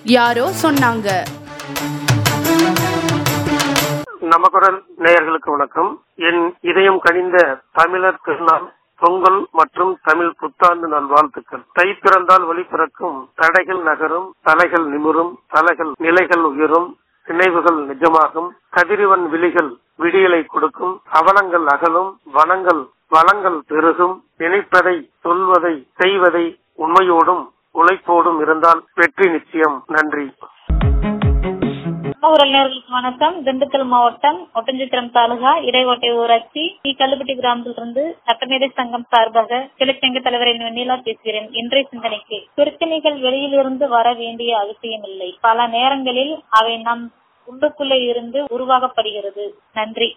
யாரோ சொன்னாங்க. நமக்குரல் நேயர்களுக்கு வணக்கம். என் இதயம் கனிந்த தமிழர் திருநாள் பொங்கல் மற்றும் தமிழ் புத்தாண்டு நல்வாழ்த்துக்கள். தை பிறந்தால் வழி பிறக்கும், தடைகள் நகரும், தலைகள் நிமிரும், தலைகள் நிலைகள் உயரும், நினைவுகள் நிஜமாகும், கதிரவன் விழிகள் விடியலை கொடுக்கும், அவலங்கள் அகலும், வளங்கள் பெருகும், நினைப்பதை சொல்வதை செய்வதை உண்மையோடும் உழைப்போடும் இருந்தால் வெற்றி நிச்சயம். நன்றி. உறவினர்களுக்கு வணக்கம். திண்டுக்கல் மாவட்டம் ஒட்டஞ்சித்திரம் தாலுகா இடைக்கோட்டை ஊராட்சி கல்லுப்பட்டி கிராமத்திலிருந்து சட்டமேதை சங்கம் சார்பாக கிழச்சங்க தலைவரின் வெண்ணிலா பேசுகிறேன். இன்றைய சிந்தனைக்கு, பிரச்சனைகள் வெளியிலிருந்து வர வேண்டிய அவசியமில்லை. பல நேரங்களில் அவை நம் உள்ளுக்குள்ளே இருந்து உருவாக்கப்படுகிறது. நன்றி.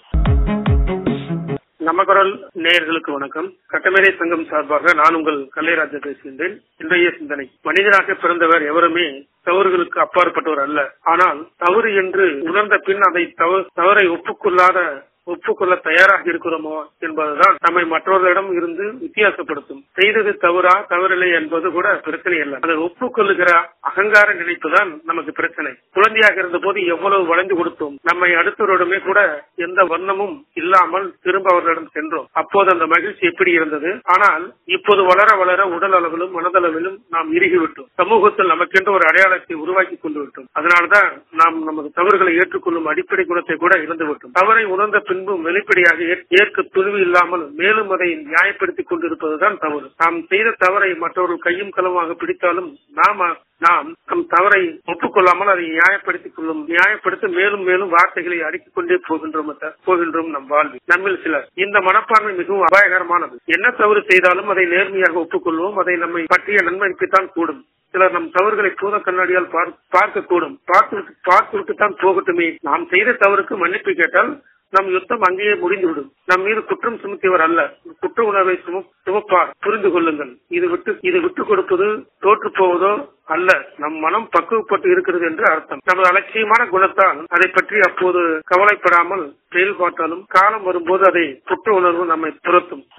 நமக்குரல் நேயர்களுக்கு வணக்கம். சட்டமேதை சங்கம் சார்பாக நான் உங்கள் கல்லைராஜா பேசுகின்றேன். இன்றைய சிந்தனை, மனிதனாக பிறந்தவர் எவருமே தவறுகளுக்கு அப்பாற்பட்டவர் அல்ல. ஆனால் தவறு என்று உணர்ந்த பின் அதை தவறை ஒப்புக்கொள்ள தயாராக இருக்கிறோமோ என்பதுதான் நம்மை மற்றவர்களிடம் இருந்து வித்தியாசப்படுத்தும். செய்தது தவறா தவறில்லை என்பது கூட பிரச்சனை அல்ல. அதை ஒப்புக்கொள்ளுகிற அகங்கார நினைப்புதான் நமக்கு பிரச்சனை. குழந்தையாக இருந்த போது எவ்வளவு வளைந்து கொடுத்தோம். நம்மை அடுத்தவரிடமே கூட எந்த வண்ணமும் இல்லாமல் திரும்ப அவர்களிடம் சென்றோம். அப்போது அந்த மகிழ்ச்சி எப்படி இருந்தது. ஆனால் இப்போது வளர வளர உடல் அளவிலும் மனதளவிலும் நாம் இறுகிவிட்டோம். சமூகத்தில் நமக்கென்று ஒரு அடையாளத்தை உருவாக்கி கொண்டு விட்டோம். அதனால்தான் நாம் நமது தவறுகளை ஏற்றுக்கொள்ளும் அடிப்படை குணத்தை கூட இழந்துவிட்டோம். தவறை உணர்ந்த பின்பும் வெளிப்படையாக ஏற்க துணிவு இல்லாமல் மேலும் அதை நியாயப்படுத்திக் கொண்டிருப்பதுதான் தவறு. நாம் செய்த தவறை மற்றவர்கள் கையும் களமாக பிடித்தாலும் நாம் நம் தவறை ஒப்புக்கொள்ளாமல் அதை நியாயப்படுத்த மேலும் மேலும் வார்த்தைகளை அடுக்கிக் கொண்டே போகின்றோம் நம் வாழ்வில். நம்மில் சிலர் இந்த மனப்பான்மை மிகவும் அபாயகரமானது. என்ன தவறு செய்தாலும் அதை நேர்மையாக ஒப்புக்கொள்வோம். அதை நம்மை பற்றிய நன்மதிப்புத்தான் கூடும். சிலர் நம் தவறுகளை பூத கண்ணாடியால் பார்க்கக்கூடும். பார்த்துவிட்டுத்தான் போகட்டுமே. நாம் செய்த தவறுக்கு மன்னிப்பு கேட்டால் நம் யுத்தம் அங்கேயே முடிந்துவிடும். நம் மீது குற்றம் சுமத்தியவர் அல்ல, குற்ற உணர்வை சுமப்பார். புரிந்து கொள்ளுங்கள். இது விட்டுக் கொடுப்பது தோற்று போவதோ அல்ல, நம் மனம் பக்குவப்பட்டு இருக்கிறது என்று அர்த்தம். நமது அலட்சியமான குணத்தால் அதை பற்றி அப்போது கவலைப்படாமல் செயல்பாட்டாலும் காலம் வரும்போது அதை குற்ற உணர்வு நம்மை துரத்தும்.